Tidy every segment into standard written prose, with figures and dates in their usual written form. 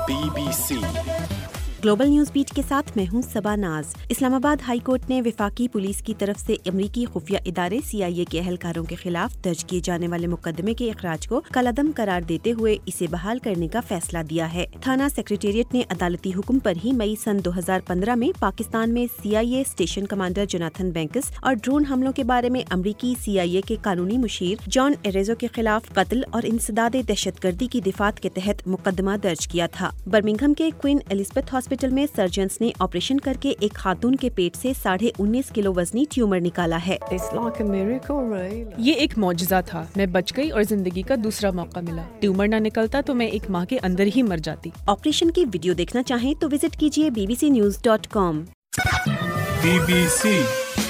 BBC global news beat के साथ मैं हूं सबा नाज। इस्लामाबाद हाई कोर्ट ने वफाकी पुलिस की तरफ से अमरीकी खुफिया इदारे CIA के अहलकारों के खिलाफ दर्ज किए जाने वाले मुकदमे के इखराज को कलअदम करार देते हुए इसे बहाल करने का फैसला दिया है। थाना सेक्रेटेरिएट ने अदालती हुक्म पर ही मई सन 2015 में पाकिस्तान में CIA station commander Jonathan Banks और ड्रोन हमलों के बारे में अमरीकी CIA के कानूनी मुशीर जॉन एरेजो के खिलाफ कत्ल और इंसदाद दहशतगर्दी की दिफात के तहत मुकदमा दर्ज किया था। बर्मिंघम के क्वीन एलिजाबेथ हॉस्पिटल में सर्जन्स ने ऑपरेशन करके एक खातून के पेट से 19.5 किलो वजनी ट्यूमर निकाला है। ये एक मौजज़ा था। मैं बच गई और जिंदगी का दूसरा मौका मिला। ट्यूमर ना निकलता तो मैं एक माह के अंदर ही मर जाती। ऑपरेशन की वीडियो देखना चाहें तो विजिट कीजिए bbcnews.com। BBC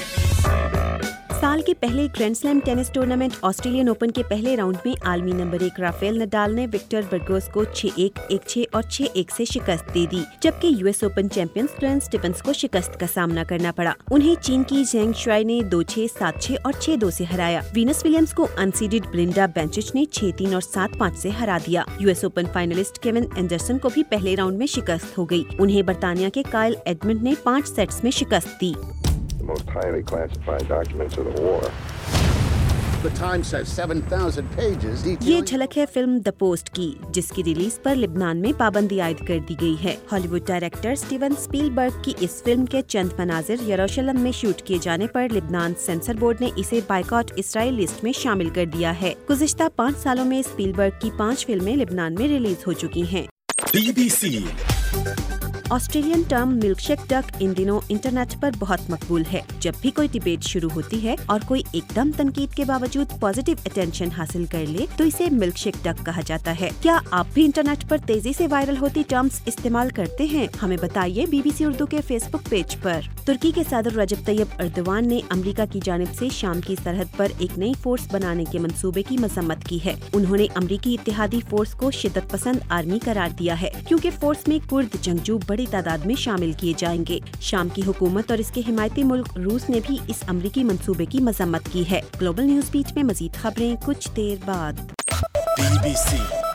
साल के पहले grand slam tennis tournament Australian Open के पहले राउंड में आलमी नंबर 1 राफेल नडाल ने विक्टर बर्गोस को 6-1, 1-6 और 6-1 से शिकस्त दे दी, जबकि US open champion Clarence Stephens को शिकस्त का सामना करना पड़ा। उन्हें चीन की जेंग शुआई ने 2-6, 7-6 और 6-2 से हराया। वीनस विलियम्स को अनसीडेड ब्लिंडा बेंचिच ने 6-3 और 7-5 से हरा दिया। US open finalist Kevin Anderson को भी पहले राउंड में शिकस्त हो गई। उन्हें बर्तानिया के काइल एडमंड ने 5 सेट्स में शिकस्त दी। Most highly classified documents of the war. The Times says 7,000 pages ये detailing झलक है फिल्म द पोस्ट की, जिसकी रिलीज पर लिबनान में पाबंदी आयद कर दी गई है। हॉलीवुड डायरेक्टर स्टीवन स्पीलबर्ग की इस फिल्म के चंद मनाजिर यरूशलेम में शूट किए जाने पर लिबनान सेंसर बोर्ड ने इसे बायकॉट इसराइल लिस्ट में शामिल कर दिया है। गुज़िश्ता 5 सालों में स्पीलबर्ग की 5 फिल्में लिबनान में रिलीज हो चुकी हैं। BBC Australian term milkshake duck इन दिनों इंटरनेट पर बहुत मकबूल है। जब भी कोई डिबेट शुरू होती है और कोई एकदम तनकीद के बावजूद पॉजिटिव अटेंशन हासिल कर ले तो इसे मिल्कशेक डक कहा जाता है। क्या आप भी इंटरनेट पर तेजी से वायरल होती टर्म्स इस्तेमाल करते हैं? हमें बताइए BBC उर्दू के फेसबुक पेज पर। तुर्की के सदर रजब तैयब एर्दोगान ने अमेरिका की जानिब से शाम की सरहद पर एक नई फोर्स बनाने के मंसूबे की मजम्मत की है। उन्होंने अमेरिकी इत्तेहादी फोर्स को शिद्दत पसंद आर्मी करार दिया है, क्योंकि फोर्स में कुर्द जंगजू बड़ी तादाद में शामिल किए जाएंगे। शाम की हुकूमत और इसके हिमायती मुल्क रूस ने भी इस अमरीकी मंसूबे की मजम्मत की है। ग्लोबल न्यूज बीट में मजीद खबरें कुछ देर बाद। BBC